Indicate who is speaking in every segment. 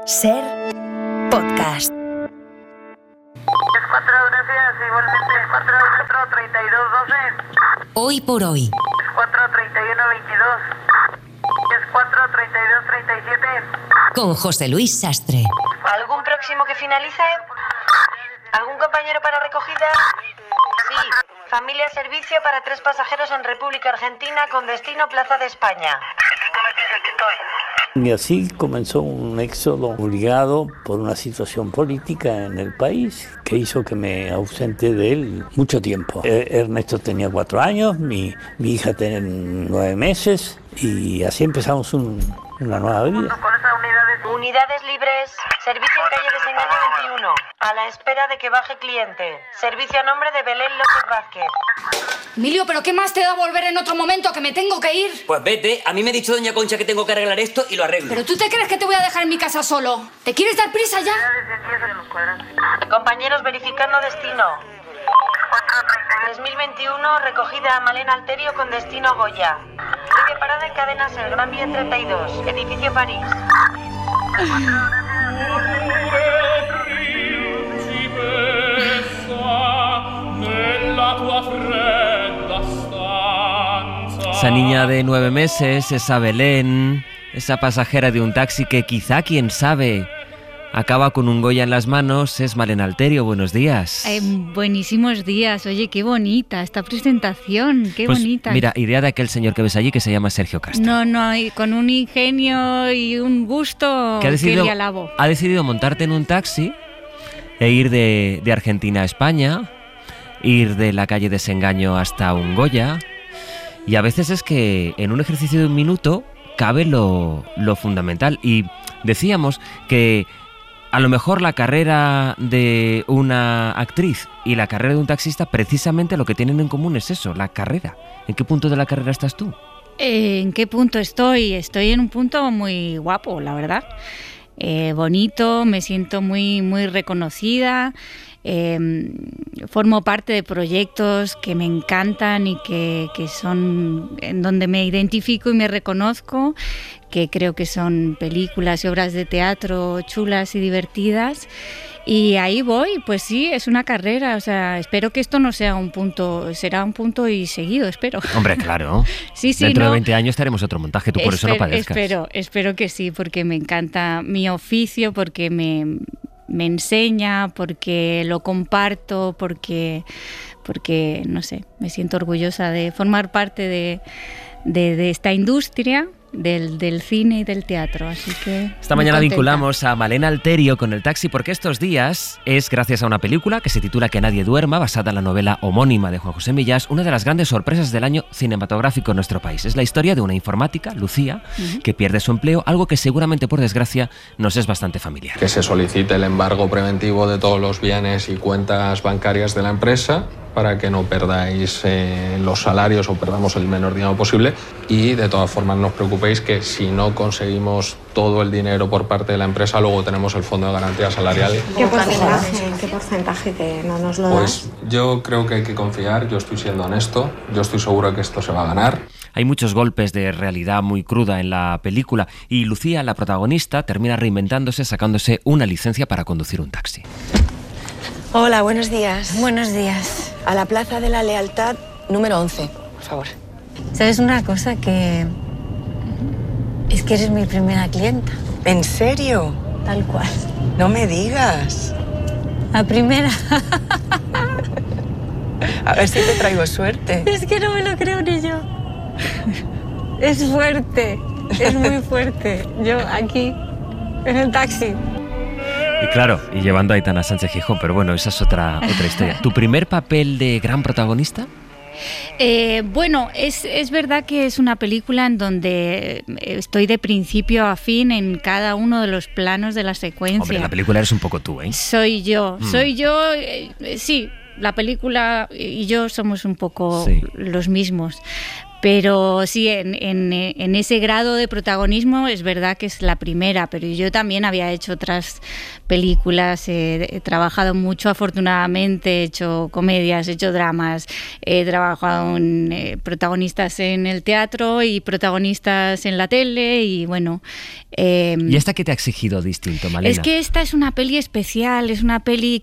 Speaker 1: Ser podcast.
Speaker 2: 4, gracias, igualmente. 4, 32, 12.
Speaker 1: Hoy por hoy.
Speaker 2: 4, 31, 22. 4, 32, 37.
Speaker 1: Con José Luis Sastre.
Speaker 3: ¿Algún próximo que finalice? ¿Algún compañero para recogida? Sí. Familia servicio para 3 pasajeros en República Argentina con destino Plaza de España.
Speaker 4: Y así comenzó un éxodo obligado por una situación política en el país que hizo que me ausente de él mucho tiempo. Ernesto tenía 4 años, mi hija tenía 9 meses y así empezamos una nueva vida.
Speaker 3: Unidades libres. Servicio en calle de Desengaño 21. A la espera de que baje cliente. Servicio a nombre de Belén López Vázquez.
Speaker 5: Emilio, ¿pero qué más te da volver en otro momento, que me tengo que ir?
Speaker 6: Pues vete, a mí me ha dicho doña Concha que tengo que arreglar esto y lo arreglo.
Speaker 5: ¿Pero tú te crees que te voy a dejar en mi casa solo? ¿Te quieres dar prisa ya?
Speaker 3: Compañeros verificando destino. 3021, recogida a Malena Alterio con destino Goya. Sigue parada en Cadenas el Gran Vía 32, edificio París.
Speaker 7: Esa niña de 9 meses, esa Belén, esa pasajera de un taxi que quizá, quién sabe, acaba con un Goya en las manos, es Malena Alterio. Buenos días.
Speaker 8: Buenísimos días. Oye, qué bonita esta presentación, qué bonita.
Speaker 7: Mira, idea de aquel señor que ves allí que se llama Sergio Castro.
Speaker 8: No, y con un ingenio y un gusto que le alabo.
Speaker 7: Ha decidido montarte en un taxi e ir de Argentina a España, ir de la calle Desengaño hasta un Goya. Y a veces es que en un ejercicio de un minuto cabe lo fundamental. Y decíamos que a lo mejor la carrera de una actriz y la carrera de un taxista, precisamente lo que tienen en común es eso, la carrera. ¿En qué punto de la carrera estás tú?
Speaker 8: ¿En qué punto estoy? Estoy en un punto muy guapo, la verdad. Bonito, me siento muy, muy reconocida. Formo parte de proyectos que me encantan y que son en donde me identifico y me reconozco, que creo que son películas y obras de teatro chulas y divertidas. Y ahí voy, pues sí, es una carrera, o sea, espero que esto no sea un punto, será un punto y seguido, espero.
Speaker 7: Hombre, claro.
Speaker 8: Sí,
Speaker 7: dentro de 20 años estaremos otro montaje, tú por eso no padezcas.
Speaker 8: Espero que sí, porque me encanta mi oficio, porque me enseña, porque lo comparto, porque no sé, me siento orgullosa de formar parte de esta industria del cine y del teatro, así que
Speaker 7: esta mañana vinculamos a Malena Alterio con el taxi porque estos días es gracias a una película que se titula Que nadie duerma, basada en la novela homónima de Juan José Millás, una de las grandes sorpresas del año cinematográfico en nuestro país. Es la historia de una informática, Lucía, que pierde su empleo, algo que seguramente por desgracia nos es bastante familiar.
Speaker 9: Que se solicite el embargo preventivo de todos los bienes y cuentas bancarias de la empresa para que no perdáis los salarios o perdamos el menor dinero posible, y de todas formas no os preocupéis que si no conseguimos todo el dinero por parte de la empresa, luego tenemos el fondo de garantía salarial.
Speaker 10: ¿Qué porcentaje que no nos lo das?
Speaker 9: Pues yo creo que hay que confiar, yo estoy siendo honesto, yo estoy seguro de que esto se va a ganar.
Speaker 7: Hay muchos golpes de realidad muy cruda en la película y Lucía, la protagonista, termina reinventándose sacándose una licencia para conducir un taxi.
Speaker 10: Hola, buenos días.
Speaker 8: Buenos días.
Speaker 10: A la Plaza de la Lealtad, número 11, por favor.
Speaker 8: ¿Sabes una cosa? Que es que eres mi primera clienta.
Speaker 10: ¿En serio?
Speaker 8: Tal cual.
Speaker 10: No me digas.
Speaker 8: La primera.
Speaker 10: A ver si te traigo suerte.
Speaker 8: Es que no me lo creo ni yo. Es fuerte, es muy fuerte. Yo aquí, en el taxi.
Speaker 7: Y claro, y llevando a Aitana Sánchez Gijón, pero bueno, esa es otra historia. ¿Tu primer papel de gran protagonista?
Speaker 8: Bueno, es verdad que es una película en donde estoy de principio a fin en cada uno de los planos de la secuencia.
Speaker 7: Hombre, la película eres un poco tú, ¿eh?
Speaker 8: Soy yo, sí, la película y yo somos un poco los mismos. Pero sí, en ese grado de protagonismo es verdad que es la primera, pero yo también había hecho otras películas, he trabajado mucho afortunadamente, he hecho comedias, he hecho dramas, he trabajado en protagonistas en el teatro y protagonistas en la tele y bueno...
Speaker 7: ¿Y esta qué te ha exigido distinto, Malena?
Speaker 8: Es que esta es una peli especial, es una peli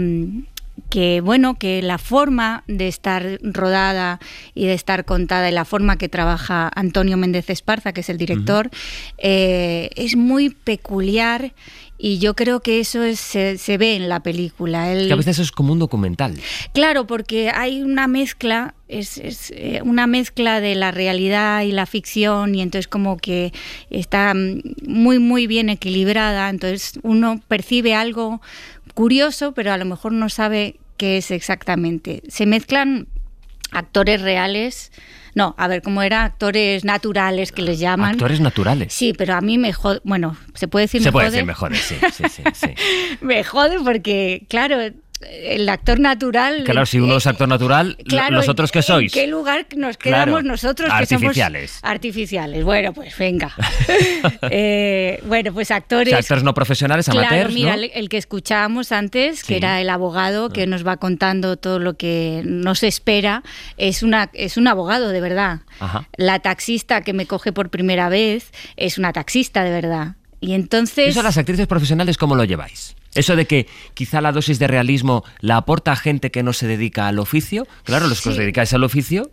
Speaker 8: que bueno, que la forma de estar rodada y de estar contada y la forma que trabaja Antonio Méndez Esparza, que es el director, es muy peculiar y yo creo que eso se ve en la película.
Speaker 7: Que a veces es como un documental.
Speaker 8: Claro, porque hay una mezcla, es una mezcla de la realidad y la ficción y entonces como que está muy, muy bien equilibrada, entonces uno percibe algo curioso, pero a lo mejor no sabe qué es exactamente. Se mezclan actores reales, no, a ver, ¿cómo era? Actores naturales que les llaman.
Speaker 7: ¿Actores naturales?
Speaker 8: Sí, pero a mí me jode, bueno, ¿se puede decir
Speaker 7: se
Speaker 8: me jode?
Speaker 7: Se puede decir mejores, sí.
Speaker 8: Me jode porque, claro, el actor natural...
Speaker 7: Claro, si uno es actor natural,
Speaker 8: claro,
Speaker 7: ¿los otros qué sois?
Speaker 8: ¿En qué lugar nos quedamos nosotros?
Speaker 7: Artificiales.
Speaker 8: Que somos artificiales. Bueno, pues venga. Bueno, pues actores...
Speaker 7: O sea, actores no profesionales, amateurs,
Speaker 8: claro, mira,
Speaker 7: ¿no?
Speaker 8: el que escuchábamos antes, que era el abogado, que nos va contando todo lo que nos espera, es un abogado de verdad.
Speaker 7: Ajá.
Speaker 8: La taxista que me coge por primera vez es una taxista de verdad. Y entonces...
Speaker 7: ¿Eso las actrices profesionales cómo lo lleváis? Eso de que quizá la dosis de realismo la aporta gente que no se dedica al oficio. Claro, los que os dedicáis al oficio...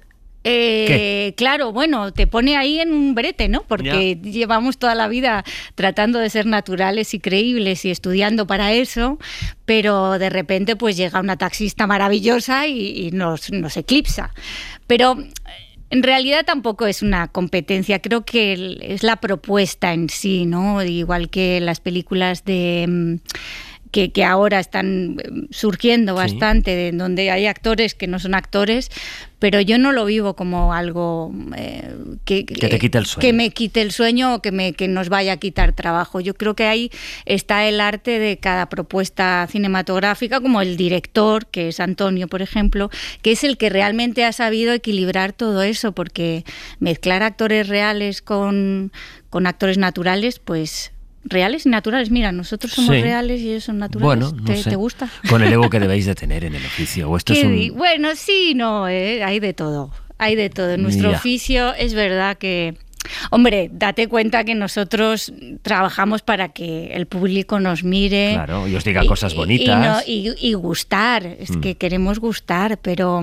Speaker 8: Claro, bueno, te pone ahí en un brete, ¿no? Porque llevamos toda la vida tratando de ser naturales y creíbles y estudiando para eso, pero de repente pues llega una taxista maravillosa y nos eclipsa. Pero... en realidad tampoco es una competencia, creo que es la propuesta en sí, ¿no? Igual que las películas de... Que ahora están surgiendo bastante, en donde hay actores que no son actores, pero yo no lo vivo como algo que
Speaker 7: te quite el sueño.
Speaker 8: Que me quite el sueño o que nos vaya a quitar trabajo. Yo creo que ahí está el arte de cada propuesta cinematográfica, como el director, que es Antonio, por ejemplo, que es el que realmente ha sabido equilibrar todo eso, porque mezclar actores reales con actores naturales, pues... reales y naturales, mira, nosotros somos reales y ellos son naturales.
Speaker 7: Bueno, no sé.
Speaker 8: ¿Te gusta?
Speaker 7: Con el ego que debéis de tener en el oficio. ¿O esto es
Speaker 8: Bueno, sí, no, hay de todo. Hay de todo. En nuestro oficio es verdad que... Hombre, date cuenta que nosotros trabajamos para que el público nos mire.
Speaker 7: Claro, y os diga cosas bonitas.
Speaker 8: Y gustar. Es que queremos gustar, pero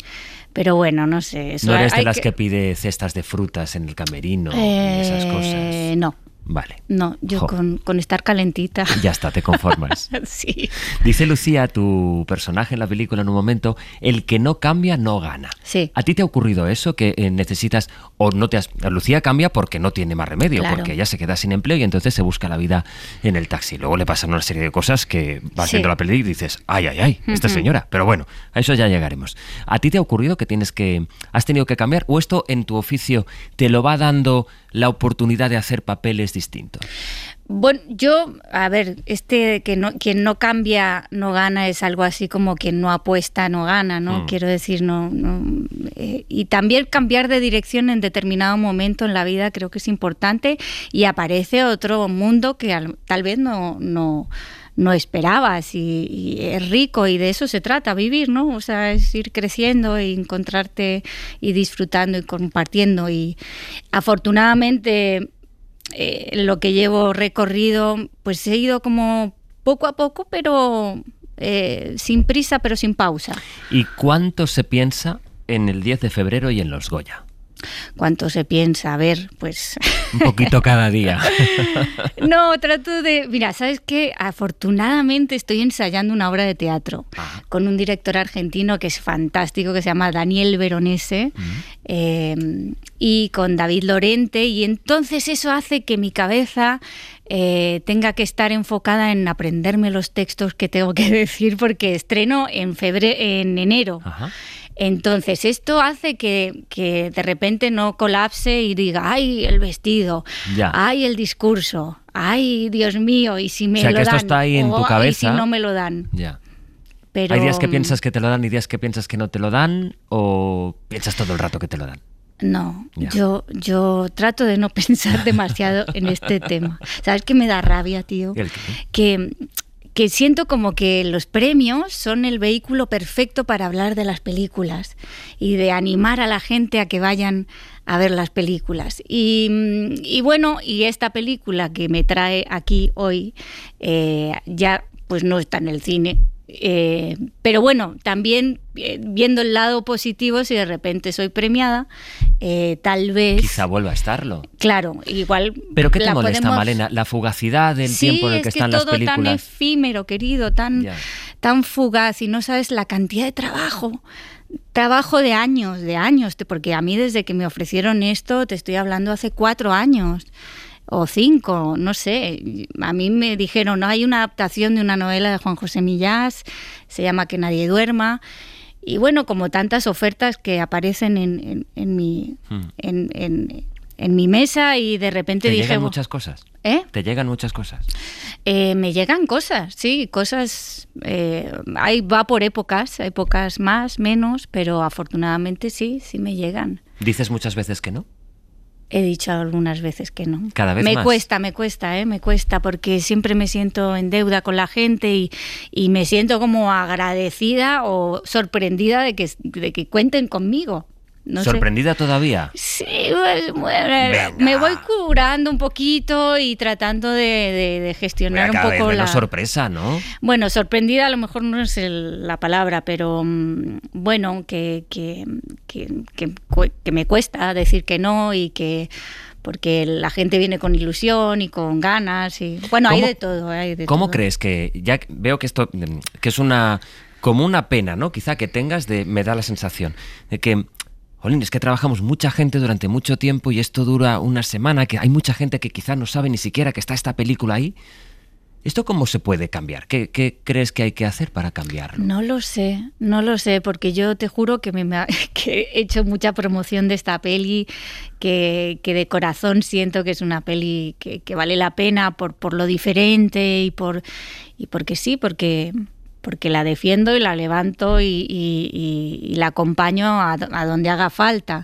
Speaker 8: bueno, no sé. Eso
Speaker 7: no eres de las que pide cestas de frutas en el camerino y esas cosas.
Speaker 8: No.
Speaker 7: Vale.
Speaker 8: No, yo con estar calentita.
Speaker 7: Ya está, te conformas.
Speaker 8: Sí.
Speaker 7: Dice Lucía, tu personaje en la película en un momento, el que no cambia no gana.
Speaker 8: Sí.
Speaker 7: ¿A ti te ha ocurrido eso? Que necesitas, o no te has... Lucía cambia porque no tiene más remedio, porque ella se queda sin empleo y entonces se busca la vida en el taxi. Luego le pasan una serie de cosas que vas viendo la peli y dices, ay, esta señora. Pero bueno, a eso ya llegaremos. ¿A ti te ha ocurrido que has tenido que cambiar? ¿O esto en tu oficio te lo va dando la oportunidad de hacer papeles distintos?
Speaker 8: Bueno, yo, a ver, quien no cambia no gana es algo así como quien no apuesta no gana, ¿no? Quiero decir, y también cambiar de dirección en determinado momento en la vida creo que es importante y aparece otro mundo que tal vez no esperabas y es rico y de eso se trata, vivir, ¿no? O sea, es ir creciendo e encontrarte y disfrutando y compartiendo y afortunadamente lo que llevo recorrido pues he ido como poco a poco pero sin prisa pero sin pausa.
Speaker 7: ¿Y cuánto se piensa en el 10 de febrero y en los Goya?
Speaker 8: ¿Cuánto se piensa? A ver, pues...
Speaker 7: Un poquito cada día.
Speaker 8: No, trato de... Mira, ¿sabes qué? Afortunadamente estoy ensayando una obra de teatro con un director argentino que es fantástico, que se llama Daniel Veronese, y con David Lorente, y entonces eso hace que mi cabeza tenga que estar enfocada en aprenderme los textos que tengo que decir, porque estreno en enero. Ajá. Entonces, esto hace que de repente no colapse y diga, ¡ay, el vestido! ¡Ay, el discurso! ¡Ay, Dios mío! Y si me lo dan. O sea,
Speaker 7: que esto está ahí en tu cabeza.
Speaker 8: Y si no me lo dan.
Speaker 7: Ya.
Speaker 8: Pero...
Speaker 7: ¿Hay días que piensas que te lo dan y días que piensas que no te lo dan? ¿O piensas todo el rato que te lo dan?
Speaker 8: No,
Speaker 7: Ya.
Speaker 8: yo trato de no pensar demasiado en este tema. ¿Sabes qué me da rabia, tío?
Speaker 7: ¿El qué?
Speaker 8: Que siento como que los premios son el vehículo perfecto para hablar de las películas y de animar a la gente a que vayan a ver las películas. Y bueno, y esta película que me trae aquí hoy ya pues no está en el cine. Pero bueno, también viendo el lado positivo, si de repente soy premiada, tal vez...
Speaker 7: Quizá vuelva a estarlo.
Speaker 8: Claro, igual...
Speaker 7: ¿Pero qué te
Speaker 8: la
Speaker 7: molesta,
Speaker 8: podemos...
Speaker 7: Malena? ¿La fugacidad del tiempo en el que están las películas?
Speaker 8: Sí, es que todo tan efímero, querido, tan fugaz, y no sabes la cantidad de trabajo de años, porque a mí desde que me ofrecieron esto, te estoy hablando hace 4 años... o 5, no sé. A mí me dijeron, no, hay una adaptación de una novela de Juan José Millás, se llama Que nadie duerma. Y bueno, como tantas ofertas que aparecen en mi mesa, y de repente dije...
Speaker 7: ¿Te llegan muchas cosas? ¿Te llegan muchas cosas?
Speaker 8: Me llegan cosas, sí, cosas... va por épocas más, menos, pero afortunadamente sí me llegan.
Speaker 7: ¿Dices muchas veces que no?
Speaker 8: He dicho algunas veces que no.
Speaker 7: ¿Cada vez más?
Speaker 8: Me cuesta, porque siempre me siento en deuda con la gente y me siento como agradecida o sorprendida de que cuenten conmigo. No
Speaker 7: ¿Sorprendida todavía?
Speaker 8: Sí, pues, bueno, me voy curando un poquito y tratando de gestionar un poco
Speaker 7: la sorpresa, ¿no?
Speaker 8: Bueno, sorprendida a lo mejor no es la palabra, pero bueno, que me cuesta decir que no, y que porque la gente viene con ilusión y con ganas y bueno, hay de todo,
Speaker 7: ¿Cómo crees que ya veo que esto que es como una pena, ¿no? Quizá que tengas me da la sensación de que jolín, es que trabajamos mucha gente durante mucho tiempo y esto dura una semana, que hay mucha gente que quizá no sabe ni siquiera que está esta película ahí. ¿Esto cómo se puede cambiar? ¿Qué crees que hay que hacer para cambiarlo?
Speaker 8: No lo sé, porque yo te juro que que he hecho mucha promoción de esta peli, que de corazón siento que es una peli que vale la pena por lo diferente y porque sí, porque la defiendo y la levanto y la acompaño a donde haga falta.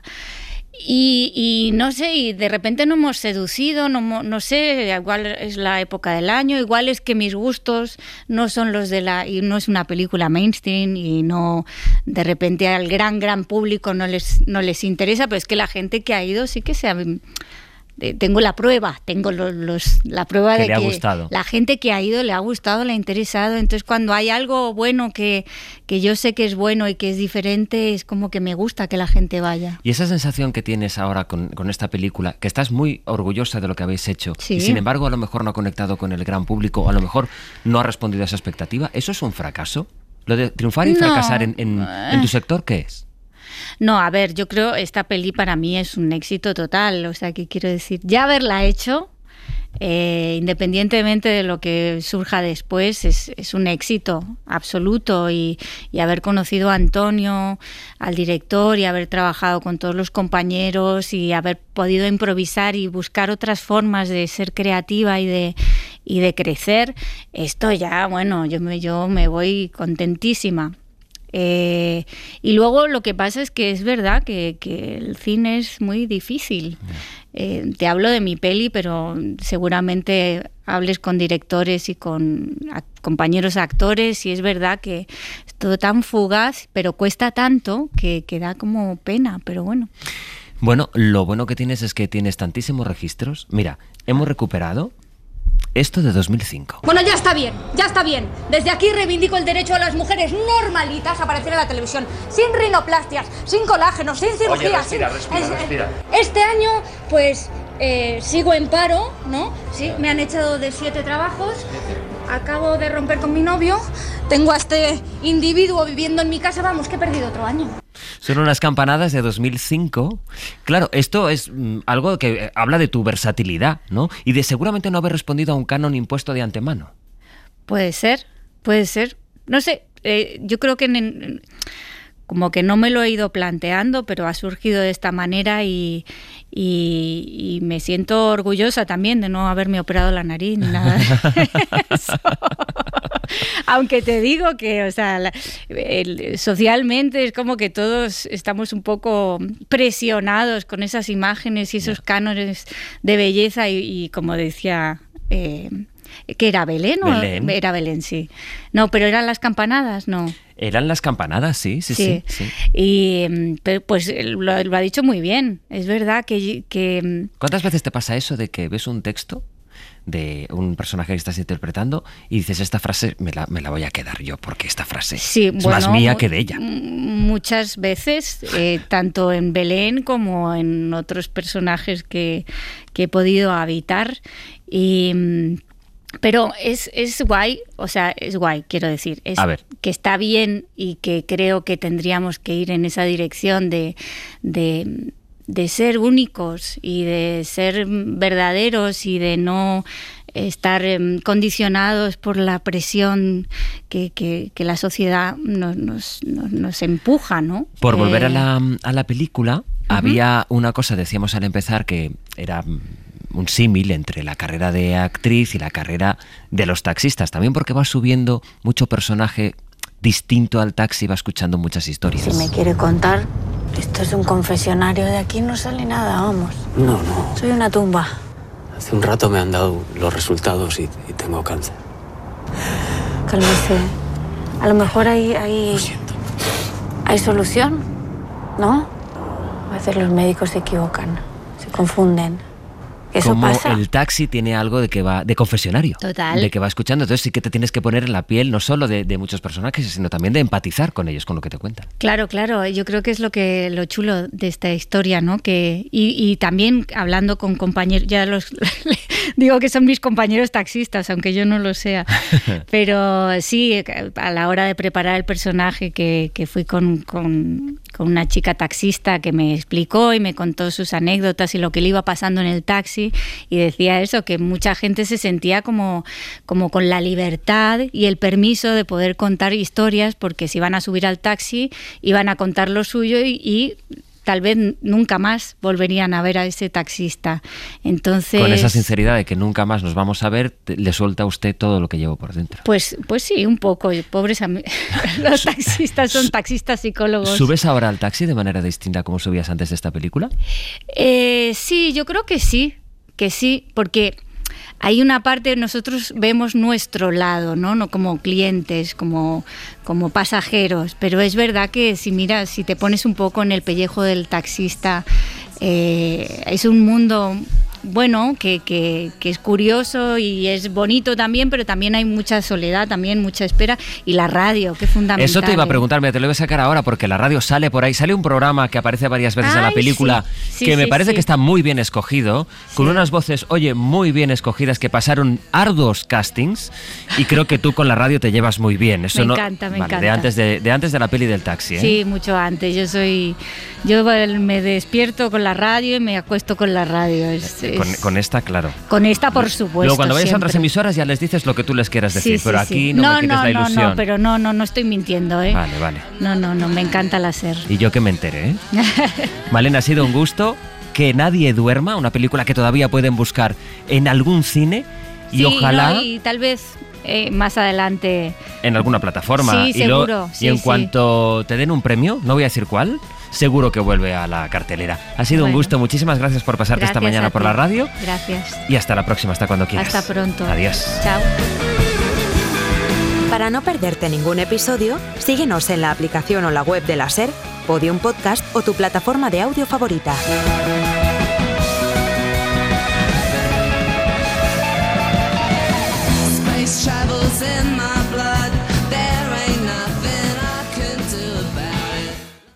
Speaker 8: Y no sé, y de repente no hemos seducido, no sé, igual es la época del año, igual es que mis gustos no son los y no es una película mainstream y no, de repente al gran público no les interesa, pero es que la gente que ha ido sí que tengo la prueba, la prueba de que la gente que ha ido le ha gustado, le ha interesado. Entonces cuando hay algo bueno que yo sé que es bueno y que es diferente, es como que me gusta que la gente vaya.
Speaker 7: Y esa sensación que tienes ahora con esta película, que estás muy orgullosa de lo que habéis hecho,
Speaker 8: sí.
Speaker 7: Y sin embargo a lo mejor no ha conectado con el gran público, o a lo mejor no ha respondido a esa expectativa, ¿eso es un fracaso? ¿Lo de triunfar y fracasar en tu sector qué es?
Speaker 8: No, a ver, yo creo esta peli para mí es un éxito total, o sea, que quiero decir, ya haberla hecho, independientemente de lo que surja después, es un éxito absoluto, y haber conocido a Antonio, al director, y haber trabajado con todos los compañeros y haber podido improvisar y buscar otras formas de ser creativa y de crecer, esto ya, bueno, yo me voy contentísima. Y luego lo que pasa es que es verdad que el cine es muy difícil. Te hablo de mi peli, pero seguramente hables con directores y con compañeros actores, y es verdad que es todo tan fugaz, pero cuesta tanto que da como pena, pero bueno.
Speaker 7: Bueno, lo bueno que tienes es que tienes tantísimos registros. Mira, hemos recuperado esto de 2005.
Speaker 5: Bueno, ya está bien. Desde aquí reivindico el derecho a las mujeres normalitas a aparecer en la televisión, sin rinoplastias, sin colágenos, sin cirugías.
Speaker 6: Oye, respira.
Speaker 5: Este año, pues, sigo en paro, ¿no? Sí, me han echado de 7 trabajos. Acabo de romper con mi novio. Tengo a este individuo viviendo en mi casa. Vamos, que he perdido otro año.
Speaker 7: Son unas campanadas de 2005. Claro, esto es algo que habla de tu versatilidad, ¿no? Y de seguramente no haber respondido a un canon impuesto de antemano.
Speaker 8: Puede ser. No sé, yo creo que como que no me lo he ido planteando, pero ha surgido de esta manera y me siento orgullosa también de no haberme operado la nariz ni nada de eso. Aunque te digo que, o sea, socialmente es como que todos estamos un poco presionados con esas imágenes y esos cánones de belleza y como decía... ¿que era Belén o
Speaker 7: Belén.
Speaker 8: Era Belén? Sí. No, pero eran las campanadas, ¿no?
Speaker 7: Eran las campanadas, sí.
Speaker 8: Y pues lo ha dicho muy bien. Es verdad que...
Speaker 7: ¿Cuántas veces te pasa eso de que ves un texto de un personaje que estás interpretando y dices, esta frase me la voy a quedar yo, porque esta frase es más mía que de ella?
Speaker 8: Muchas veces, tanto en Belén como en otros personajes que he podido habitar. Pero es guay, o sea, es guay, quiero decir. Que está bien y que creo que tendríamos que ir en esa dirección de ser únicos y de ser verdaderos y de no estar condicionados por la presión que la sociedad nos empuja, ¿no?
Speaker 7: Por volver a la película, había una cosa, decíamos al empezar, que era un símil entre la carrera de actriz y la carrera de los taxistas, también porque va subiendo mucho personaje distinto al taxi, va escuchando muchas historias.
Speaker 11: Si me quiere contar, esto es un confesionario, de aquí no sale nada, vamos.
Speaker 12: No.
Speaker 11: Soy una tumba.
Speaker 12: Hace un rato me han dado los resultados y tengo cáncer.
Speaker 11: Cálmese. A lo mejor
Speaker 12: Lo siento.
Speaker 11: hay solución, ¿no? A veces los médicos se equivocan, se confunden. Eso
Speaker 7: como
Speaker 11: pasa.
Speaker 7: El taxi tiene algo de que va de confesionario.
Speaker 8: Total.
Speaker 7: De que va escuchando. Entonces sí que te tienes que poner en la piel no solo de muchos personajes, sino también de empatizar con ellos, con lo que te cuentan.
Speaker 8: Claro. Yo creo que es lo chulo de esta historia, ¿no? Y también hablando con compañeros, ya digo que son mis compañeros taxistas, aunque yo no lo sea. Pero sí, a la hora de preparar el personaje, que fui con una chica taxista que me explicó y me contó sus anécdotas y lo que le iba pasando en el taxi, y decía eso, que mucha gente se sentía como con la libertad y el permiso de poder contar historias, porque si iban a subir al taxi iban a contar lo suyo y tal vez nunca más volverían a ver a ese taxista. Entonces,
Speaker 7: con esa sinceridad de que nunca más nos vamos a ver, le suelta a usted todo lo que llevo por dentro.
Speaker 8: Pues sí, un poco. Pobres los taxistas son taxistas psicólogos.
Speaker 7: ¿Subes ahora al taxi de manera distinta como subías antes de esta película?
Speaker 8: Sí, yo creo que sí, porque hay una parte, nosotros vemos nuestro lado, no como clientes, como pasajeros, pero es verdad que si te pones un poco en el pellejo del taxista, es un mundo bueno, que es curioso y es bonito también, pero también hay mucha soledad, también mucha espera, y la radio, que es fundamental.
Speaker 7: Eso te iba a preguntar, te lo voy a sacar ahora, porque la radio sale por ahí, sale un programa que aparece varias veces en la película, que me parece que está muy bien escogido, con unas voces, muy bien escogidas, que pasaron arduos castings, y creo que tú con la radio te llevas muy bien. Eso
Speaker 8: me encanta.
Speaker 7: De antes de la peli del taxi, ¿eh?
Speaker 8: Sí, mucho antes. Yo me despierto con la radio y me acuesto con la radio.
Speaker 7: Con esta, claro.
Speaker 8: Con esta, por supuesto.
Speaker 7: Luego, cuando vayas
Speaker 8: siempre.
Speaker 7: a otras emisoras ya les dices lo que tú les quieras decir, pero aquí no me quites la ilusión.
Speaker 8: No, pero no estoy mintiendo, ¿eh?
Speaker 7: Vale.
Speaker 8: No, me encanta la SER.
Speaker 7: Y yo que me enteré, ¿eh? Malena, ha sido un gusto. Que nadie duerma, una película que todavía pueden buscar en algún cine y ojalá...
Speaker 8: y tal vez más adelante...
Speaker 7: En alguna plataforma.
Speaker 8: Sí, seguro.
Speaker 7: Y en cuanto te den un premio, no voy a decir cuál, seguro que vuelve a la cartelera. Ha sido un gusto, muchísimas gracias por pasarte esta mañana por la radio.
Speaker 8: Gracias.
Speaker 7: Y hasta la próxima, hasta cuando quieras.
Speaker 8: Hasta pronto.
Speaker 7: Adiós.
Speaker 8: Chao.
Speaker 13: Para no perderte ningún episodio, síguenos en la aplicación o la web de la SER, Podium Podcast o tu plataforma de audio favorita.